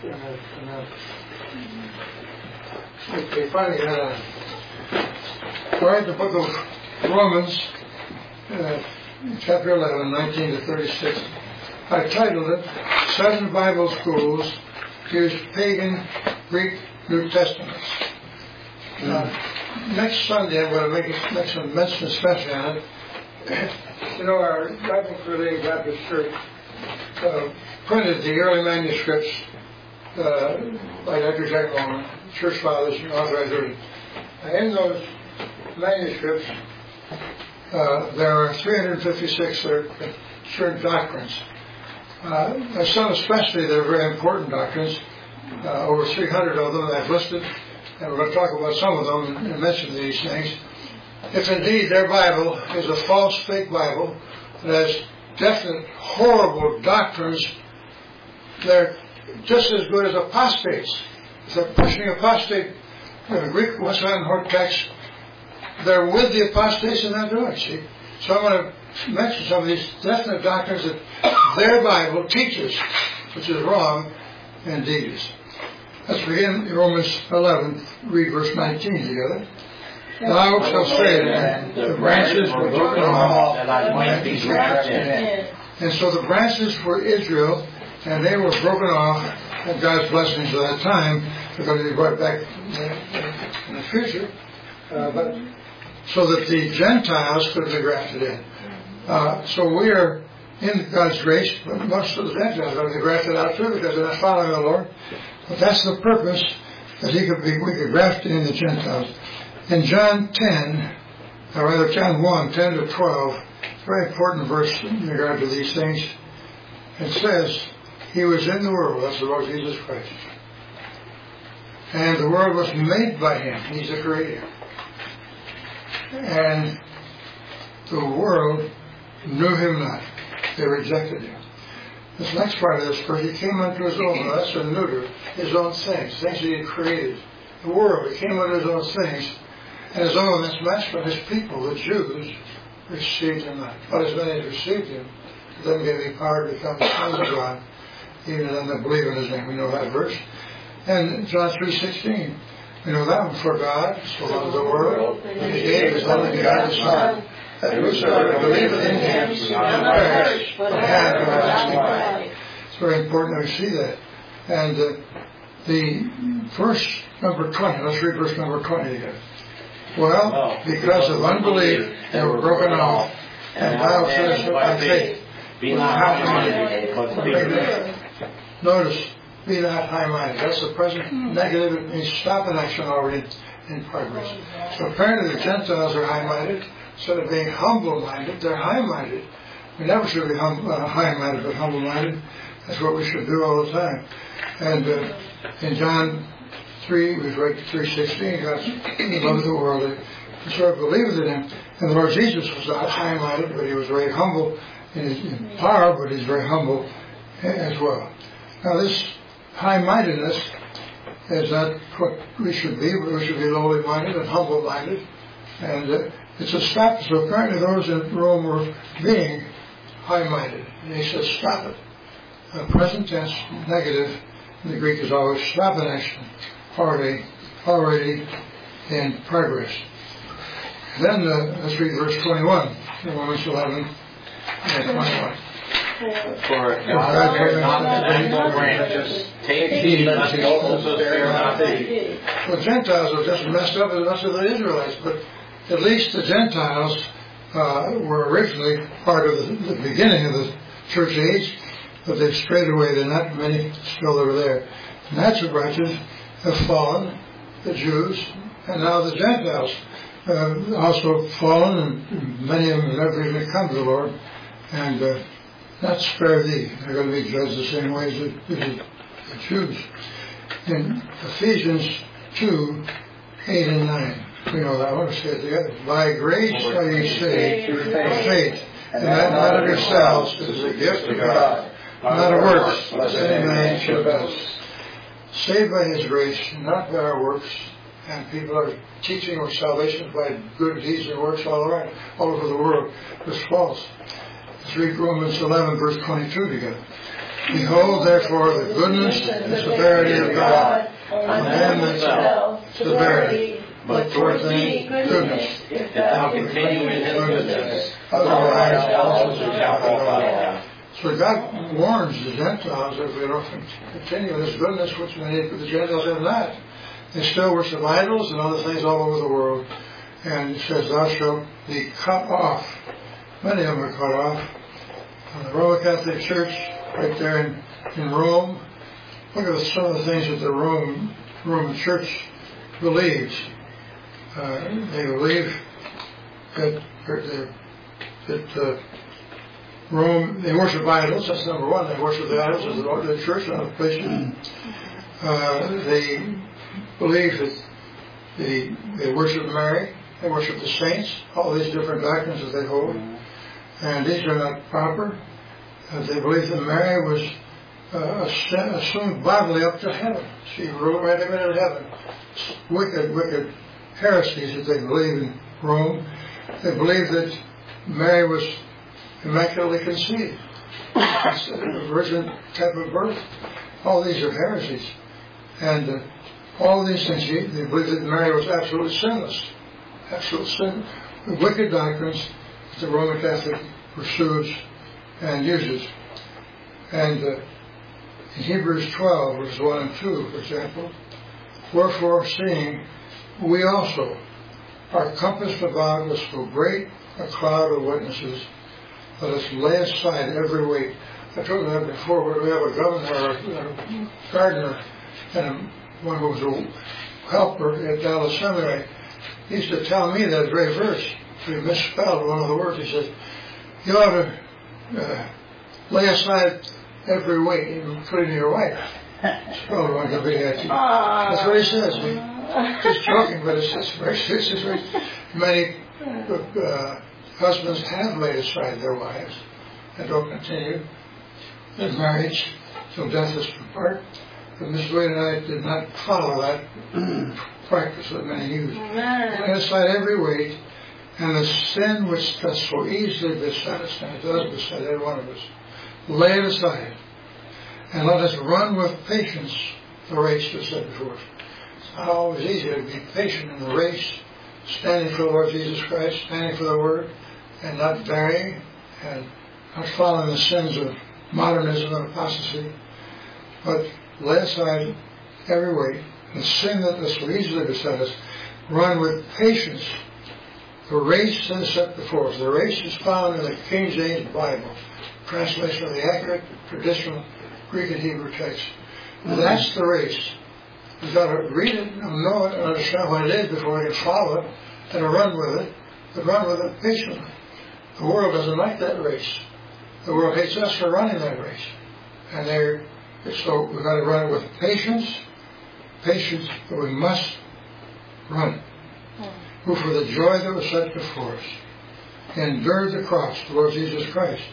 Okay, finally got on. We're at the book of Romans, chapter 11, 19 to 36. I titled it, 7 Bible Schools Use Pagan Greek New Testaments. Next Sunday I'm going to make some mention especially on it. You know, our Bible Crusade Baptist Church printed the early manuscripts by Dr. Jack Long, Church Fathers, and authorizers. In those manuscripts, there are 356 that are certain doctrines. There's some especially that are very important doctrines, over 300 of them I've listed, and we're going to talk about some of them and mention these things. If indeed their Bible is a false, fake Bible that has definite, horrible doctrines, they're just as good as apostates. If they're pushing apostate, the Greek Western Hort text, they're with the apostates and they're doing it, see? So I'm going to mention some of these definite doctrines that their Bible teaches, which is wrong indeed. Let's begin in Romans 11, read verse 19 together. Thou shalt say to them, the branches were broken off, that I might be grafted in. And so the branches were Israel, and they were broken off, and God's blessings at that time are going to be brought back in the future, but so that the Gentiles could be grafted in. So we are in God's grace, but most of the Gentiles are going to be grafted out too because they're not following the Lord. But that's the purpose, that we could graft in the Gentiles. In John 1, 10 to 12, very important verse in regard to these things. It says, He was in the world, that's the Lord Jesus Christ. And the world was made by Him, He's the Creator. And the world knew Him not. They rejected Him. This next part of this verse, He came unto His own. Now that's a neuter, His own things that He had created. The world, He came unto His own things. And His own, that's meant for His people, the Jews, received Him not. But as many as received Him, then gave Him power to become the sons of God, even them that believe in His name. We know that verse. And John 3:16, we know that one. For God so loved the world, that He gave His only begotten Son, that whosoever believeth in Him should not perish, but have everlasting life. It's very important that we see that. And the verse number 20, let's read verse number 20 again. Well, because of unbelief, they were broken off, and thou shouldst by faith be not high-minded, but be good. Notice, be not high-minded. That's the present negative. It means stop an action already in progress. So apparently the Gentiles are high-minded. Instead of being humble-minded, they're high-minded. We never should be high-minded, but humble-minded. That's what we should do all the time. And in John 3, we read 3:16, God loved the world, and so I believed in Him. And the Lord Jesus was not high-minded, but He was very humble in power, but He's very humble as well. Now this high-mindedness is not what we should be, but we should be lowly-minded and humble-minded. And it's a stop. So apparently those in Rome were being high-minded. And He said, stop it. Present tense, negative, in the Greek is always stop an action. Already in progress. Then let's read verse 21, Romans 11 and 21. For God cares not that evil branches, take heed lest He also spare not thee. The Gentiles are just messed up as much as the Israelites, but at least the Gentiles were originally part of the beginning of the church age, but they've strayed away. There are not many still that are there. The natural branches have fallen, the Jews, and now the Gentiles also fallen, and many of them have never even come to the Lord, and not spare thee. They're going to be judged the same way as the Jews. In Ephesians 2, 8 and 9, we know that one. Let's say it together. By grace are ye saved through faith, and that not of yourselves, it is a gift of God, not of works, lest any man should boast. Saved by His grace, not by our works. And people are teaching of salvation by good deeds and works all around, all over the world. It's false. Let's read Romans 11, verse 22 together. Behold, therefore, the goodness and severity of God. On them that fell, severity, but towards thee, goodness, if thou continue in his goodness. Otherwise, also shalt thou fall. So God warns the Gentiles if they don't continue in his goodness, which many of the Gentiles have not. They still worship idols and other things all over the world. And it says, thou shalt be cut off. Many of them are cut off. The Roman Catholic Church, right there in Rome, look at some of the things that the Roman Church believes. They believe that Rome, they worship idols. That's number one. They worship the idols of the church, not the place. They believe that they worship Mary. They worship the saints. All these different doctrines that they hold, and these are not proper. They believe that Mary was assumed bodily up to heaven. She ruled right into heaven. Wicked heresies that they believe in Rome. They believe that Mary was immaculately conceived. It's a virgin type of birth. All these are heresies. And all these things, they believe that Mary was absolutely sinless. Absolute sin. Wicked doctrines that the Roman Catholic pursues and uses. And in Hebrews 12, verses 1 and 2, for example, wherefore, seeing we also are compassed about with so great a cloud of witnesses, let us lay aside every weight. I told you that before, but we have a governor, a gardener, and one who was a helper at Dallas Seminary. He used to tell me that very verse. He misspelled one of the words. He said, you ought to lay aside every weight, including your wife. Spelled wrong. That's what he says. He's joking, but it's very serious. Many husbands have laid aside their wives and don't continue in marriage till death us part. But Miss Wade and I did not follow that practice that many use. Lay aside every weight and the sin which does so easily beset us, and it does beset every one of us. Lay it aside and let us run with patience the race that's set before us. It's not always easy to be patient in the race, standing for the Lord Jesus Christ, standing for the Word, and not varying and not following the sins of modernism and apostasy, but lay aside every weight, the sin that does so easily beset us, run with patience the race that is set before us. The race is found in the King James Bible, translation of the accurate, traditional Greek and Hebrew text. That's the race. We've got to read it and know it and understand what it is before we can follow it and run with it, but run with it patiently. The world doesn't like that race. The world hates us for running that race. And so we've got to run it with patience, but we must run it. Who for the joy that was set before us endured the cross, the Lord Jesus Christ.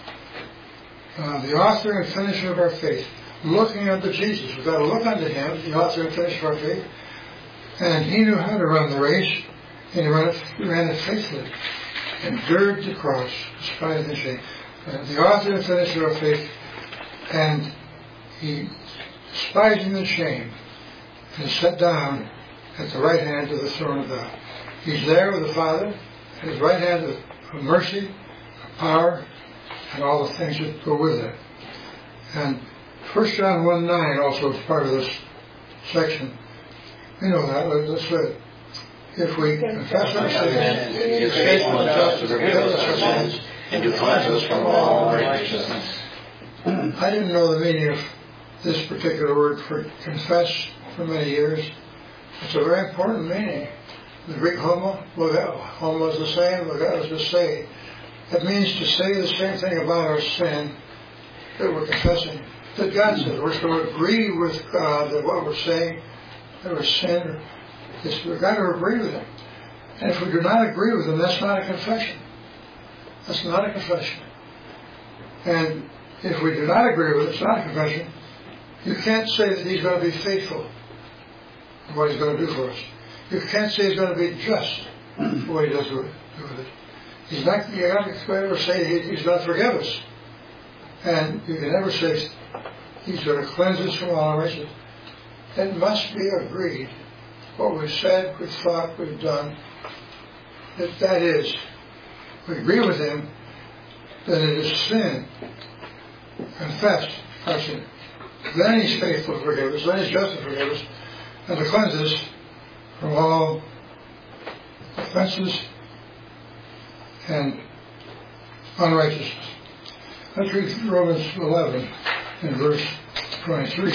The author and finisher of our faith, looking unto Jesus. We've got to look unto Him, the author and finisher of our faith. And He knew how to run the race, and He ran it faithfully. Endured the cross, despised the shame. The author and finisher of faith, and He, despising the shame, is set down at the right hand of the throne of God. He's there with the Father, at His right hand of mercy, of power, and all the things that go with it. And 1 John 1:9 also is part of this section. You know that. Let's read it. If we confess our sins, He is faithful and just to forgive us our sins and to cleanse us from all unrighteousness. I didn't know the meaning of this particular word for confess for many years. It's a very important meaning. The Greek homo, homo is the same, logos is to say. It means to say the same thing about our sin that we're confessing. That God says we're supposed to agree with God that what we're saying, that we're sin, we've got to agree with Him. And if we do not agree with Him, that's not a confession. That's not a confession. And if we do not agree with it, it's not a confession. You can't say that He's going to be faithful in what He's going to do for us. You can't say He's going to be just for what He does with it. You're not going to ever say He's going to forgive us. And you can never say He's going to cleanse us from all unrighteousness. It must be agreed, what we've said, we've thought, we've done, that is, we agree with Him, that it is sin. Confess our sin. Then He's faithful to forgive us, then He's just to forgive us, and to cleanse us from all offenses and unrighteousness. Let's read Romans 11 in verse 23.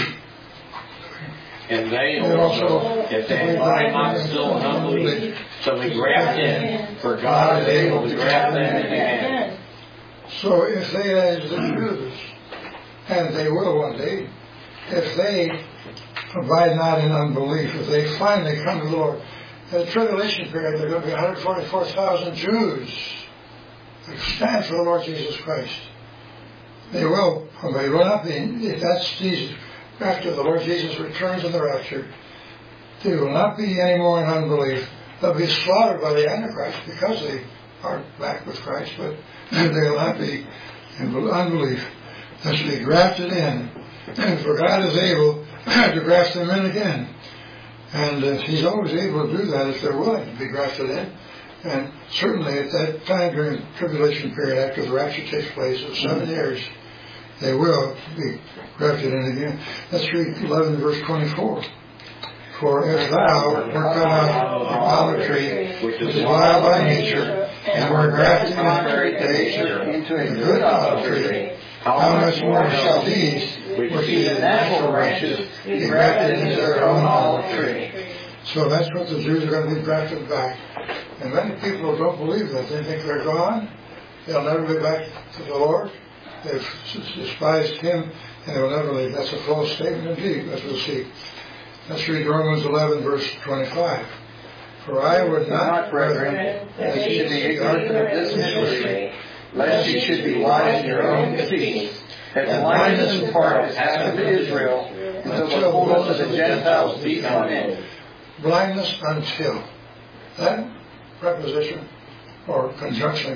And they also, if they lie not still in unbelief, shall be grafted in, for God is able to graft them in again. So if they, as the Jews, and they will one day, if they abide not in unbelief, if they finally come to the Lord, in the tribulation period, there are going to be 144,000 Jews that stand for the Lord Jesus Christ. They will not be, if that's Jesus, after the Lord Jesus returns in the rapture, they will not be any more in unbelief. They'll be slaughtered by the Antichrist because they are back with Christ, but they will not be in unbelief. They shall be grafted in. And for God is able to graft them in again. And He's always able to do that if they're willing to be grafted in. And certainly at that time during the tribulation period after the rapture takes place of 7 years, they will be grafted in again. Let's read 11 verse 24. For if thou were cut out of olive tree, which is vile by nature, and were grafted contrary to nature into a good olive tree, how much more shall these, which be the natural branches, be grafted into their own olive tree? So that's what the Jews are going to be grafted back. And many people don't believe that. They think they're gone. They'll never be back to the Lord. They've despised Him, and they will never leave. That's a false statement indeed, as we'll see. Let's read Romans 11, verse 25. For I would not, brethren, that ye should be ignorant of this mystery, lest ye should be wise in your own conceits, that the blindness in part is happened to Israel, until the fullness of the Gentiles be come in. Blindness until. That preposition, or conjunction,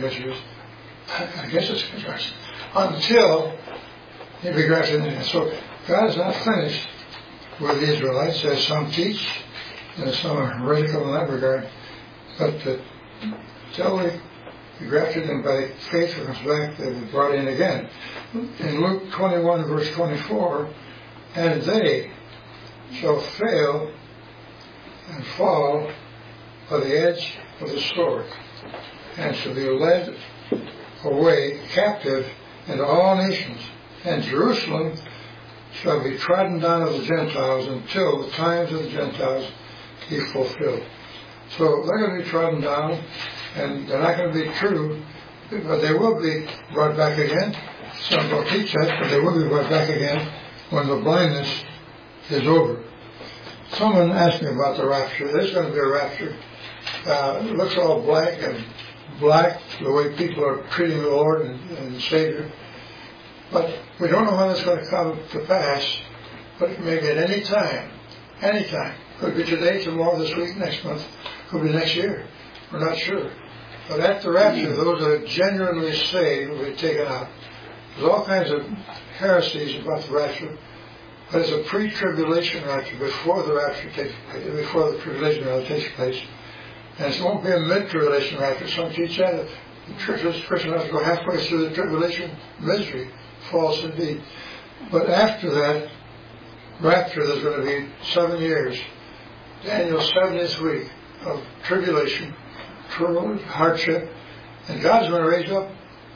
I guess it's conjunction. Until he be grafted in. So God is not finished with the Israelites, as some teach, and some are heretical in that regard. But until they be grafted in by faith who comes back, they'll be brought in again. In Luke 21, verse 24, and they shall fail and fall by the edge of the sword, and shall be led away captive into all nations, and Jerusalem shall be trodden down of the Gentiles until the times of the Gentiles be fulfilled. So they're going to be trodden down, and they're not going to be true, but they will be brought back again. Some will teach that, but they will be brought back again when the blindness is over. Someone asked me about the rapture. There's going to be a rapture. It looks all blank and black, the way people are treating the Lord and the Savior. But we don't know when it's going to come to pass, but it may be at any time. Any time. Could be today, tomorrow, this week, next month. Could be next year. We're not sure. But at the rapture, those that are genuinely saved will be taken out. There's all kinds of heresies about the rapture. But it's a pre-tribulation rapture before the rapture takes place, before the tribulation rapture takes place. And it won't be a mid-tribulation rapture. Some teach that the Christian has to go halfway through the tribulation misery. False indeed. But after that rapture, there's going to be 7 years. Daniel's 70th week of tribulation, trouble, hardship, and God's going to raise up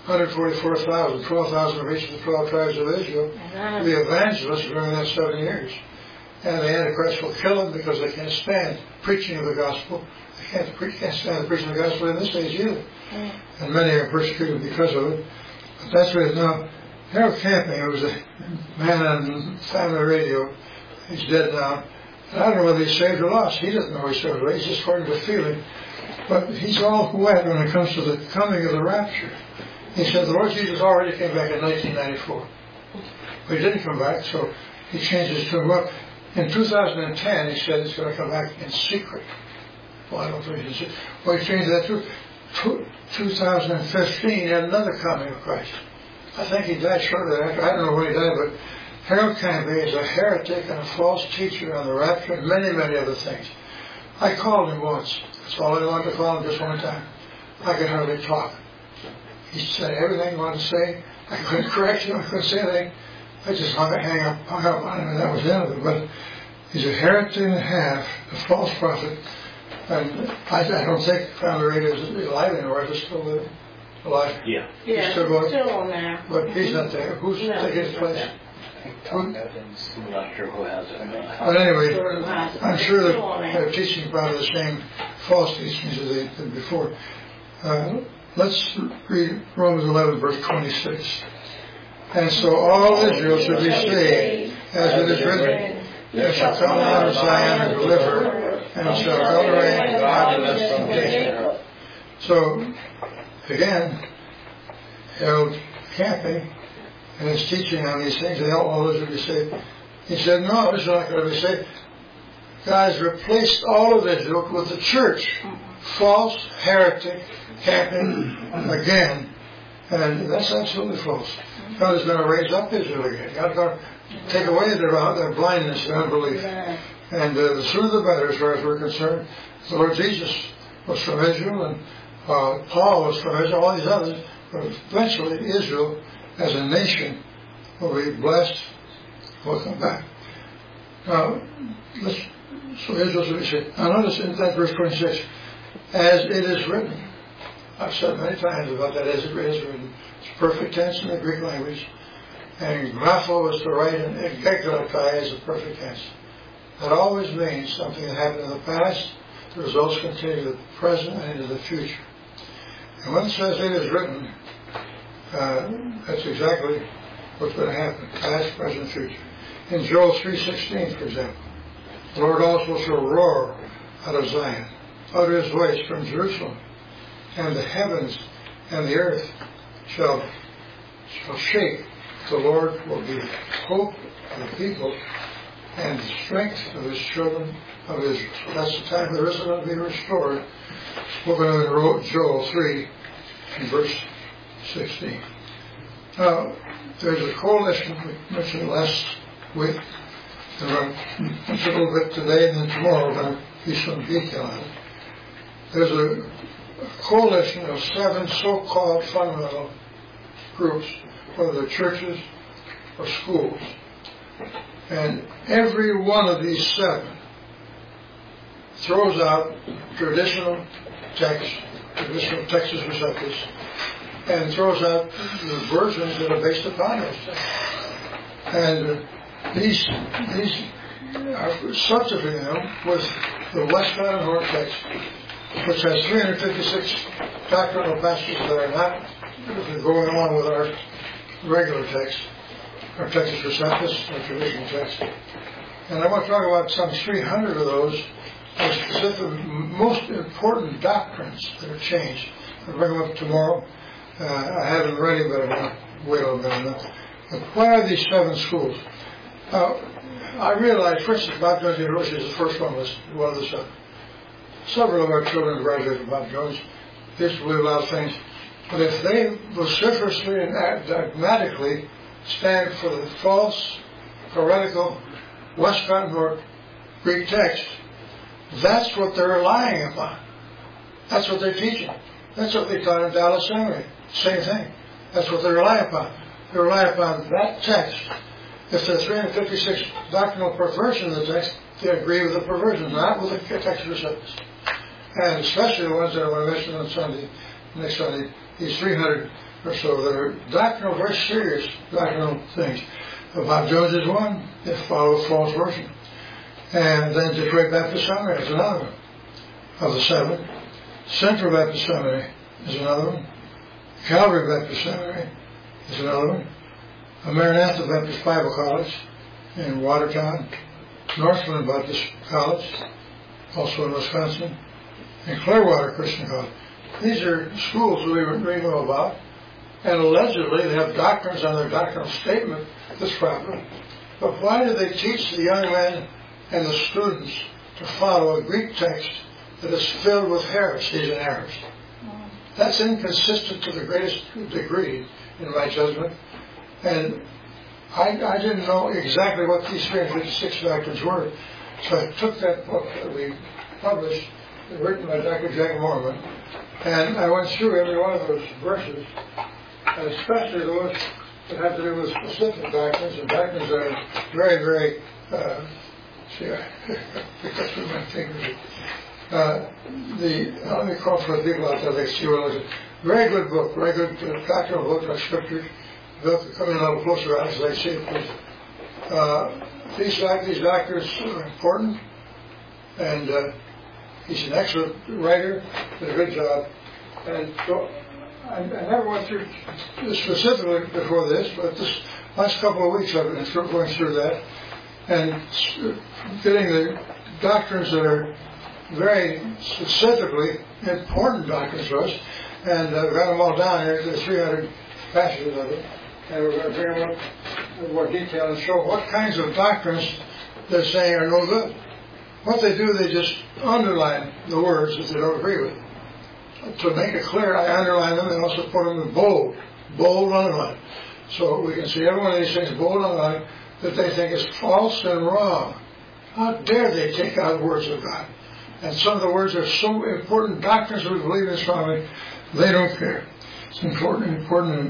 144,000, 12,000 of each of the 12 tribes of Israel to be evangelists during that 7 years. And the Antichrist will kill them because they can't stand preaching of the gospel. They can't stand the preaching of the gospel in this age either. And many are persecuted because of it. But that's what it is now. Harold Camping, who was a man on family radio, he's dead now. And I don't know whether he's saved or lost. He doesn't know he's saved or lost. He's just according to feeling. But he's all wet when it comes to the coming of the rapture. He said the Lord Jesus already came back in 1994. But he didn't come back, so he changed his tune. Well, in 2010, he said he's going to come back in secret. Well, I don't think he's... Well, he changed that to 2015, he had another coming of Christ. I think he died shortly after. I don't know when he died, but Harold Camping is a heretic and a false teacher on the rapture and many, many other things. I called him once. That's all I wanted to call him, just one time. I could hardly talk. He said everything he wanted to say. I couldn't correct him. I couldn't say anything. I just hung up on him, and that was the end of it. But he's a heretic and a half, a false prophet. And I don't think Family Radio is alive anymore. Is it still living? Alive? Yeah. He's still going? Still on there. But he's not there. Who's taking his place? I'm not sure who has it. But anyway, I'm sure that they're teaching probably the same false teachings as they did before. Let's read Romans 11, verse 26. And so all Israel should be saved, as it is written, there shall come out of Zion a deliverer, and shall elevate godliness from Jacob. So, again, Harold Camping, and his teaching on these things, all those will be saved. He said, no, this is not going to be saved. God has replaced all of Israel with the church. False, heretic, Camping, again. And that's absolutely false. God is going to raise up Israel again. God is going to take away their blindness and unbelief. And the sooner the better, as far as we're concerned. The Lord Jesus was from Israel, and Paul was from Israel, all these others. But eventually, Israel, as a nation, will be blessed. We'll come back. Now, so Israel should be saved. Now, notice in that verse 26, as it is written. I've said many times about that, as it is written. It's perfect tense in the Greek language. And grapho is to write, and egeglotai is the perfect tense. That always means something that happened in the past. The results continue to the present and into the future. And when it says it is written, that's exactly what's going to happen. Past, present, future. In Joel 3:16, for example, the Lord also shall roar out of Zion, utter his voice from Jerusalem, and the heavens and the earth shall shake. The Lord will be hope of the people and the strength of his children of Israel. So that's the time there isn't going to be restored. Spoken of in Joel 3 in verse 16. Now, there's a coalition we mentioned last week, and I'll mention a little bit today, and then tomorrow we're going to be some detail on it. There's a coalition of 7 so-called fundamental groups, whether they're churches or schools. And every one of these 7 throws out traditional texts, traditional Texas receptors, and throws out the versions that are based upon those texts. And these are substituting them with the Westcott and Hort text, which has 356 doctrinal passages that are not going along with our regular text, our Texas Receptus, our traditional text. And I want to talk about some 300 of those specific, most important doctrines that have changed. I'll bring them up tomorrow. I have them ready, but I'm going to wait a little bit on them. But why are these 7 schools? I realize, for instance, Bob Jones University is the first one of the 7. Several of our children graduated from Bob Jones. They used to believe a lot of things. But if they vociferously and dogmatically stand for the false, heretical, Westcott and Hort Greek text, that's what they're relying upon. That's what they're teaching. That's what they taught in Dallas Seminary. Same thing. That's what they rely upon. They rely upon that text. If there are 356 doctrinal perversions of the text, they agree with the perversions, not with the text receptors. And especially the ones that I want to mention on Sunday, next Sunday, these 300 or so that are doctrinal, very serious doctrinal things. Bob Jones is one. They follow a false version. And then Detroit Baptist Seminary is another one of the 7. Central Baptist Seminary is another one. Calvary Baptist Seminary is another one. Maranatha Baptist Bible College in Watertown. Northland Baptist College, also in Wisconsin. And Clearwater Christian College. These are schools we know about. And allegedly they have doctrines on their doctrinal statement that's proper. But why do they teach the young men and the students to follow a Greek text that is filled with heresies and errors? That's inconsistent to the greatest degree, in my judgment. And I didn't know exactly what these 356 doctrines were. So I took that book that we published, written by Dr. Jack Mormon, and I went through every one of those verses, and especially those that have to do with specific doctrines, and doctrines that are very, very, because of my fingers. Let me call for the people out there, they see what it is. Very good book, very good doctrinal book like Scripture. Book coming a little closer out as they see it. These doctors are important, and he's an excellent writer, did a good job. And so I never went through this specifically before this, but this last couple of weeks I've been going through that and getting the doctrines that are very specifically important doctrines to us, and I've got them all down here. There's 300 passages of it, and we're going to bring them up in more detail and show what kinds of doctrines they're saying are no good. What they do, they just underline the words that they don't agree with. To make it clear, I underline them and also put them in bold underline. So we can see every one of these things bold underline that they think is false and wrong. How dare they take out the words of God? And some of the words are so important doctrines we believe in strongly, they don't care. It's important and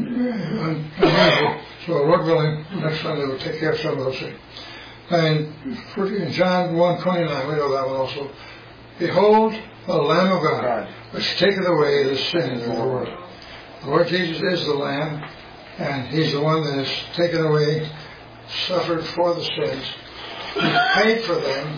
unusual. So Lord willing, next Sunday we'll take care of some of those things. And in John 1:29, we know that one also. Behold, the Lamb of God, which taketh away the sins of the world. The Lord Jesus is the Lamb, and He's the one that has taken away, suffered for the sins. He paid for them.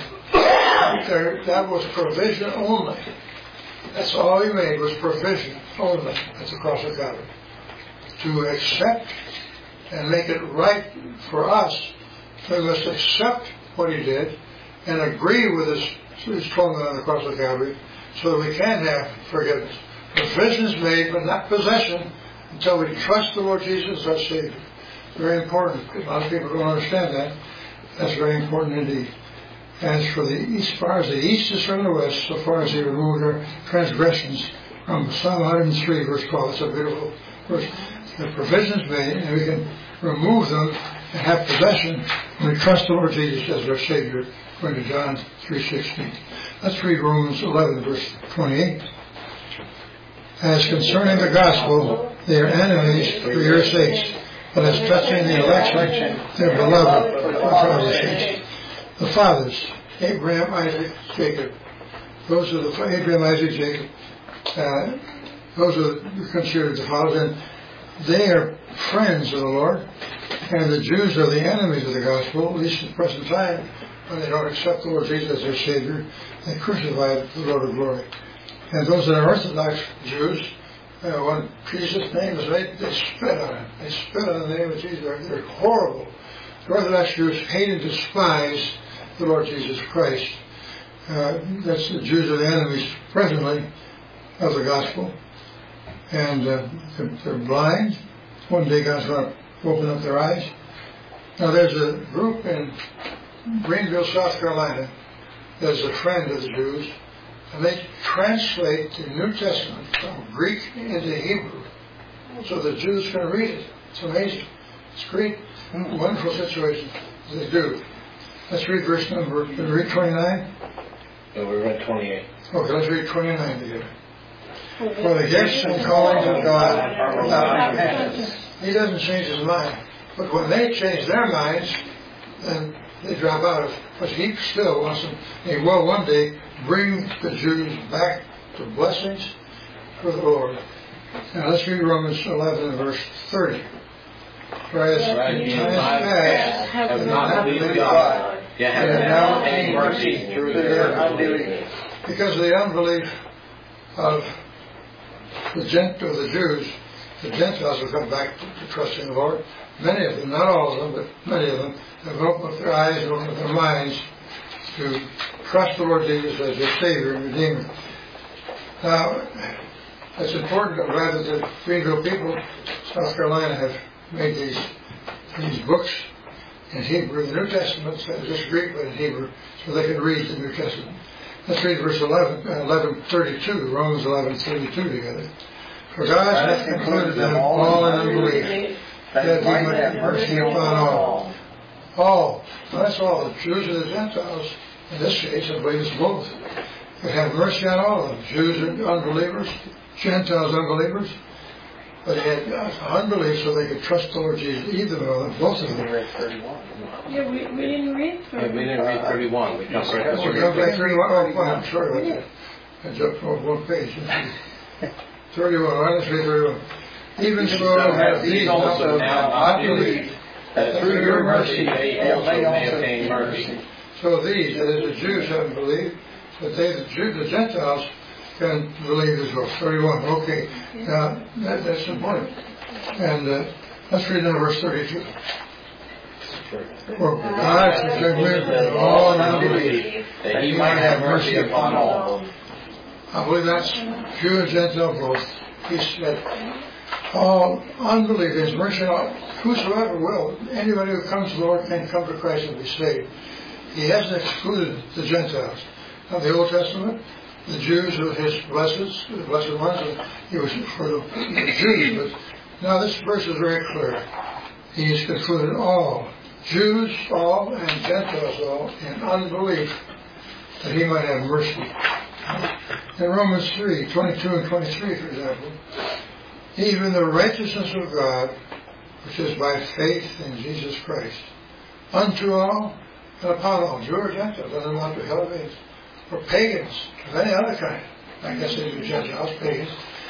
That was provision only. That's all He made was provision only at the cross of Calvary. To accept and make it right for us, we must accept what He did and agree with His atonement on the cross of Calvary so that we can have forgiveness. Provision is made, but not possession, until we trust the Lord Jesus as our Savior. Very important. A lot of people don't understand that. That's very important indeed. As for as far as the east is from the west, so far as He removed our transgressions, from Psalm 103, verse 12. It's a beautiful verse. The provisions made, and we can remove them and have possession when we trust the Lord Jesus as our Savior, according to John 3:16. Let's read Romans 11, verse 28. As concerning the gospel, they are enemies for your sakes, but as touching the election, they're beloved for Father's sakes. The fathers, Abraham, Isaac, Jacob. Those are the Abraham, Isaac, Jacob. Those are considered the fathers, and they are friends of the Lord. And the Jews are the enemies of the gospel, at least at the present time, when they don't accept the Lord Jesus as their Savior. They crucified the Lord of glory. And those that are Orthodox Jews, when Jesus' name is made, they spit on it. They spit on the name of Jesus. They're horrible. The Orthodox Jews hate and despise the Lord Jesus Christ. That's the Jews are the enemies presently of the gospel. And they're blind. One day God's going to open up their eyes. Now there's a group in Greenville, South Carolina, that's a friend of the Jews, and they translate the New Testament from Greek into Hebrew so the Jews can read it. It's amazing. It's great. Wonderful situation. They do. Let's read verse number. Can we read 29? No, we read 28. Okay, let's read 29 together. For the gifts and callings of God are without repentance. He doesn't change His mind. But when they change their minds, then they drop out of it. But He still wants them. He will one day bring the Jews back to blessings for the Lord. Now let's read Romans 11 verse 30. For as in times past have not believed God, yet have now obtained mercy through their unbelief. Because of the unbelief of the Jews, the Gentiles will come back to trusting the Lord. Many of them, not all of them, but many of them, have opened up their eyes and opened up their minds to trust the Lord Jesus as their Savior and Redeemer. Now, it's important that rather than Greenville people, South Carolina have made these books in Hebrew. The New Testament is just Greek, but in Hebrew, so they can read the New Testament. Let's read verse 11:32, Romans 11:32 together. For God hath concluded them all in unbelief, that he might have mercy upon all. All. That's all. The Jews and the Gentiles. In this case, I believe it's both. He had mercy on all of them. Jews and unbelievers, Gentiles unbelievers. But he had unbelief so they could trust the Lord Jesus, either of them, both of them. We read 31. Yeah, we didn't read 31. Yeah, we didn't read 31. We jumped right We're going back 31. Oh, I'm sorry about that. I jumped over one page. 31. All right, let's read 31. Even so have these also now not believed, that through your mercy they also may obtain mercy. So these, that is, the Jews haven't believed, but they, the Gentiles, can believe as well. 31. Okay. Now, that's important. And let's read now verse 32. For God has forgiven all unbelief, that he might have mercy upon all. I believe that's Jew and Gentile both. He said, all unbelief is mercy on whosoever will. Anybody who comes to the Lord can come to Christ and be saved. He hasn't excluded the Gentiles. Now, the Old Testament, the Jews were his the blessed ones, and he was for the Jews. But now this verse is very clear. He has concluded all, Jews all and Gentiles all, in unbelief, that he might have mercy. In Romans 3, 22 and 23, for example, even the righteousness of God, which is by faith in Jesus Christ, unto all and upon all, Jew or Gentile, doesn't amount to hell of age, or pagans of any other kind. I guess they do Gentiles, pagans.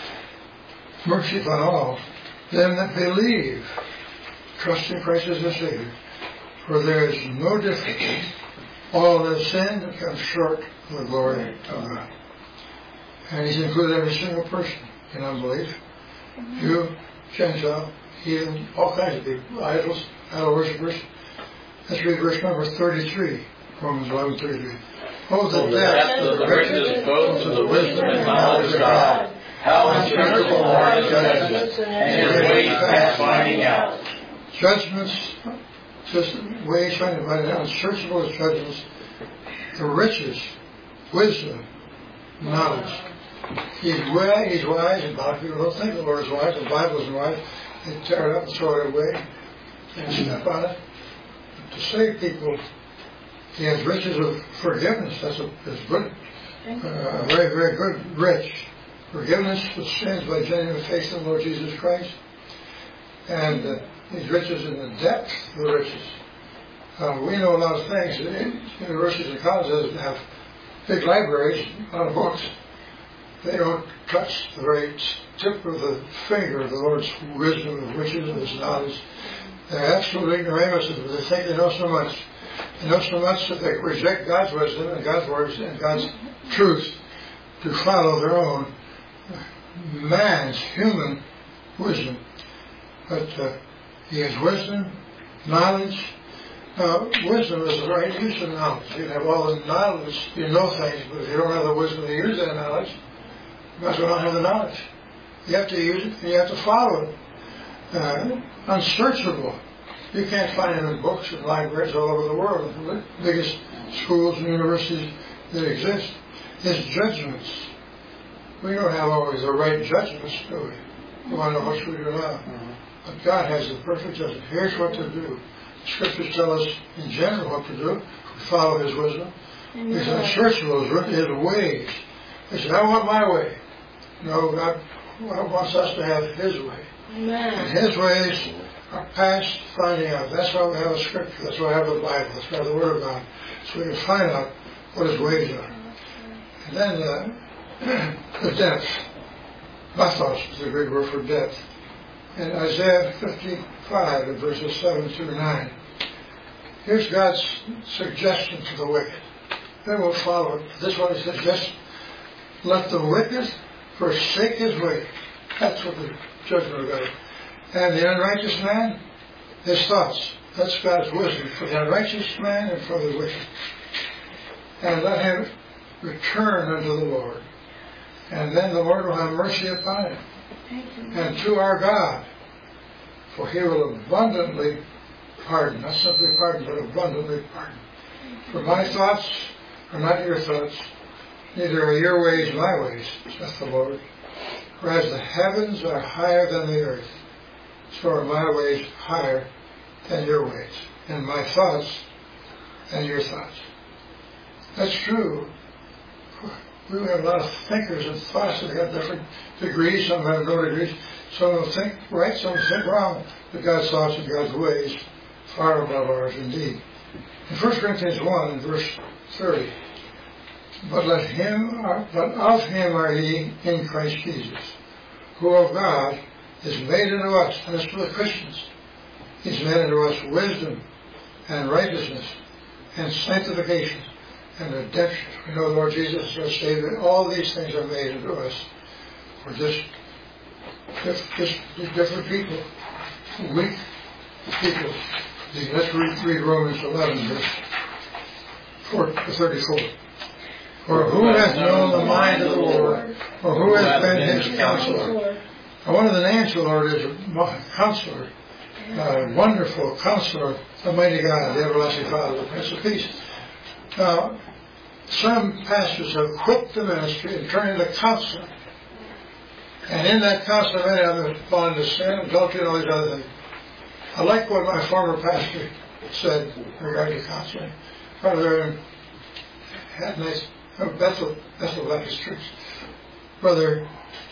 Mercy upon all them that believe, trust in Christ as their Savior. For there is no difference. All have sinned and come short of the glory of God. And he's included every single person in unbelief. Jew, Gentile, heathen, all kinds of people, idols, idol worshippers. Let's read verse number 33, Romans 11:33. Oh, the depth of the riches, both of the wisdom and knowledge of God. How unsearchable are His judgments, and His ways past finding out. Judgments, just ways finding out, unsearchable His judgments. The riches, wisdom, knowledge. He's wise, and a lot of people don't think the Lord is wise, the Bible is wise. They tear it up and throw it away and step on it. But to save people, He has riches of forgiveness. That's good. Very, very good, rich. Forgiveness of sins by genuine faith in the Lord Jesus Christ. And His riches in the depth of the riches. We know a lot of things. Universities and colleges have big libraries, a lot of books. They don't touch the very tip of the finger of the Lord's wisdom, of riches, and His knowledge. They're absolutely ignoramuses, but they think they know so much. They know so much that they reject God's wisdom and God's words and God's truth to follow their own man's, human wisdom. But He has wisdom, knowledge. Now, wisdom is the right use of knowledge. You have all the knowledge, you know things, but if you don't have the wisdom to use that knowledge, you might as well not have the knowledge. You have to use it, and you have to follow it. Unsearchable. You can't find it in books and libraries all over the world, the biggest schools and universities that exist. His judgments. We don't have always the right judgments, do we? We want to know which we do now. But God has the perfect judgment. Here's what to do. The Scriptures tell us in general what to do. We follow His wisdom. He's unsearchable, His ways. He said, I want my way. No, God wants us to have His way. And His ways are past finding out. That's why we have a Scripture. That's why we have the Bible. That's why we have the Word of God. So we can find out what His ways are. And then the depth. Bathos is the Greek word for depth. In Isaiah 55, in verses 7 through 9, here's God's suggestion to the wicked. They will follow it. This one He suggests, let the wicked forsake his way. That's what the judgment of God is. And the unrighteous man, his thoughts. That's God's wisdom for the unrighteous man and for the wicked. And let him return unto the Lord. And then the Lord will have mercy upon him. And to our God. For He will abundantly pardon. Not simply pardon, but abundantly pardon. For my thoughts are not your thoughts, neither are your ways my ways, saith the Lord. For as the heavens are higher than the earth, so are my ways higher than your ways, and my thoughts than your thoughts. That's true. We have a lot of thinkers and thoughts that have different degrees. Some have no degrees. Some will think right, some will think wrong. But God's thoughts and God's ways far above ours indeed. In 1 Corinthians 1 and verse 30, but of him are ye in Christ Jesus, who of God is made unto us, and it's for the Christians. He's made unto us wisdom and righteousness and sanctification and redemption. We know the Lord Jesus is our Savior. All these things are made unto us. We're just different people, weak people. Let's read Romans 11, verse 34. For who hath known the mind of the Lord, or who hath been his counselor? Now, one of the names of the Lord is Counselor, wonderful Counselor, Almighty God, the everlasting Father, the Prince of Peace. Now, some pastors have quit the ministry and turned into counselor. And in that counselor, many of them have fallen into sin, adultery, and all these other things. I like what my former pastor said regarding counseling. Brother had nice Bethel Baptist Church. Brother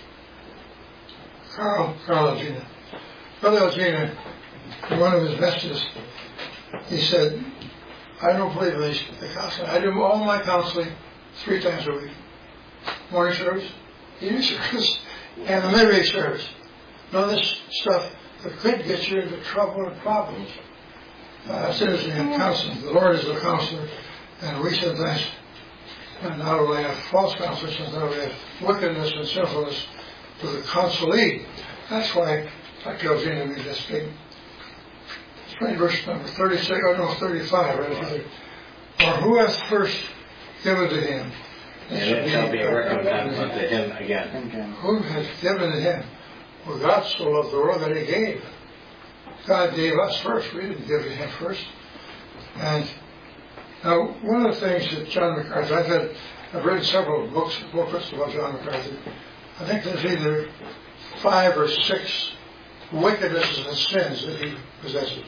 Carl Algina. Brother Algina, in one of his messages, he said, I don't believe in the counseling. I do all my counseling 3 times a week. Morning service, evening service, and the midweek service. None of this stuff that could get you into trouble and problems. Seriously, in counseling. The Lord is the counselor, and we sometimes not only have false counselors, sometimes we have wickedness and sinfulness to the counselee. That's why Dr. Algina made this statement. Let's verse number 35, right? Or who hath first given to him? And it shall be a recompense unto him again. Who has given to him? Well, God so loved the world that he gave. God gave us first. We didn't give to him first. And now, one of the things that John MacArthur, I've read several booklets about John MacArthur. I think there's either 5 or 6 wickednesses and sins that he possesses.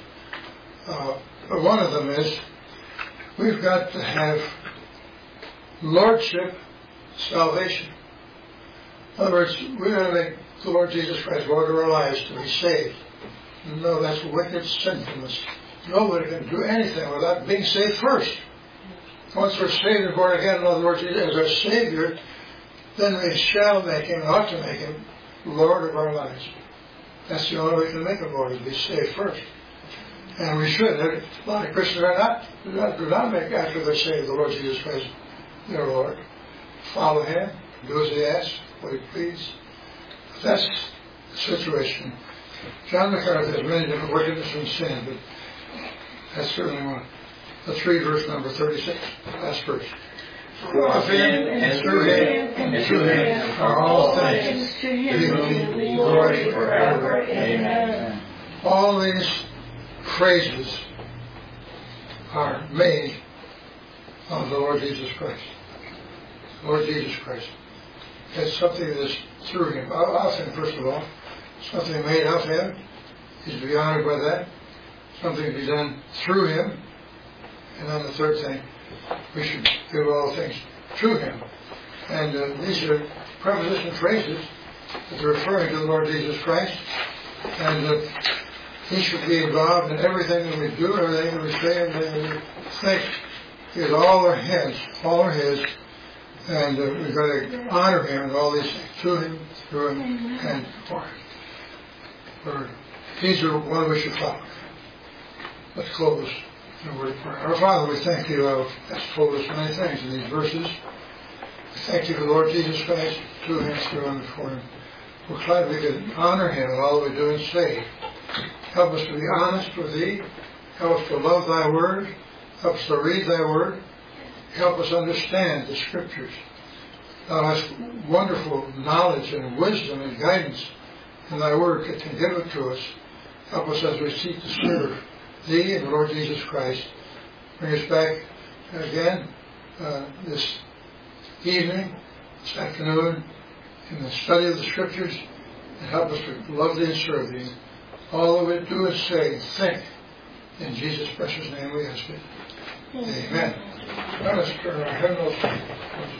But one of them is we've got to have lordship salvation. In other words, we got to make the Lord Jesus Christ Lord of our lives to be saved. No, that's wicked sinfulness. Nobody can do anything without being saved first. Once we're saved and born again, in other words, as our Savior, then we shall make Him, ought to make Him, Lord of our lives. That's the only way we can make Him Lord, is be saved first. And we should. A lot of Christians do not make, after they're saved, the Lord Jesus Christ their Lord. Follow Him, do as He asks, what He pleases. That's the situation. John MacArthur has many different wickedness and sin, but that's certainly one. Let's read verse number 36, last verse. For of Him, and through Him, and to Him are all things, to Him be glory forever. Amen. All these phrases are made of the Lord Jesus Christ. Lord Jesus Christ. It's something that's through Him. Of Him, first of all. Something made of Him. He's to be honored by that. Something to be done through Him. And then the third thing, we should give all things to Him. And these are preposition phrases that are referring to the Lord Jesus Christ. And that He should be involved in everything that we do, everything that we say, everything that we think. Because all are His. All are His. And we've got to honor Him and all these things to Him, through Him, and for Him. These are one we should follow. Let's close in a word of prayer. Our Father, we thank You. That's told us many things in these verses. We thank You for the Lord Jesus Christ, to Him, through Him, and for Him. We're glad we can honor Him in all that we do and say. Help us to be honest with Thee. Help us to love Thy Word. Help us to read Thy Word. Help us understand the Scriptures. Thou hast wonderful knowledge and wisdom and guidance in Thy Word that can give it to us. Help us as we seek to serve Thee and the Lord Jesus Christ. Bring us back again this evening, this afternoon, in the study of the Scriptures, and help us to love Thee and serve Thee. All that we do is say, think. In Jesus' precious name we ask it. Amen. Let us turn our hymnals.